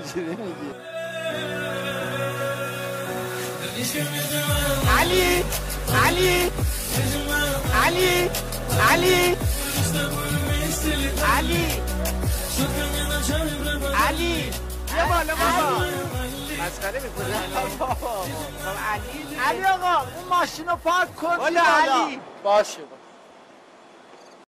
اینجوری میگی. علی علی علی علی علی علی بیا بالا بابا. مسخره میکنی علی آقا اون ماشین رو پارک کن. علی باشه